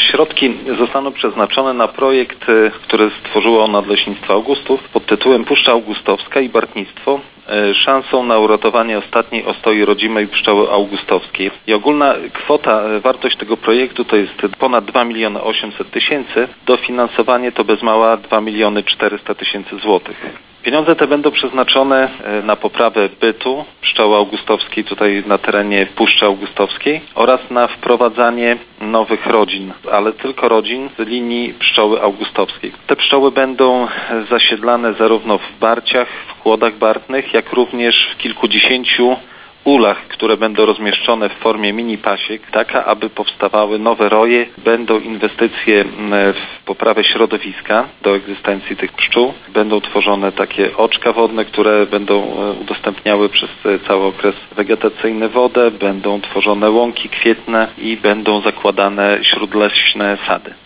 Środki zostaną przeznaczone na projekt, który stworzyło Nadleśnictwo Augustów pod tytułem Puszcza Augustowska i Bartnictwo, szansą na uratowanie ostatniej ostoi rodzimej pszczoły augustowskiej. I ogólna kwota, wartość tego projektu to jest ponad 2 800 000. Dofinansowanie to bez mała 2 400 000 złotych. Pieniądze te będą przeznaczone na poprawę bytu pszczoły augustowskiej tutaj na terenie Puszczy Augustowskiej oraz na wprowadzanie nowych rodzin, ale tylko rodzin z linii pszczoły augustowskiej. Te pszczoły będą zasiedlane zarówno w barciach, w kłodach bartnych, jak również w kilkudziesięciu ulach, które będą rozmieszczone w formie mini pasiek, taka aby powstawały nowe roje. Będą inwestycje w poprawę środowiska do egzystencji tych pszczół. Będą tworzone takie oczka wodne, które będą udostępniały przez cały okres wegetacyjny wodę. Będą tworzone łąki kwietne i będą zakładane śródleśne sady.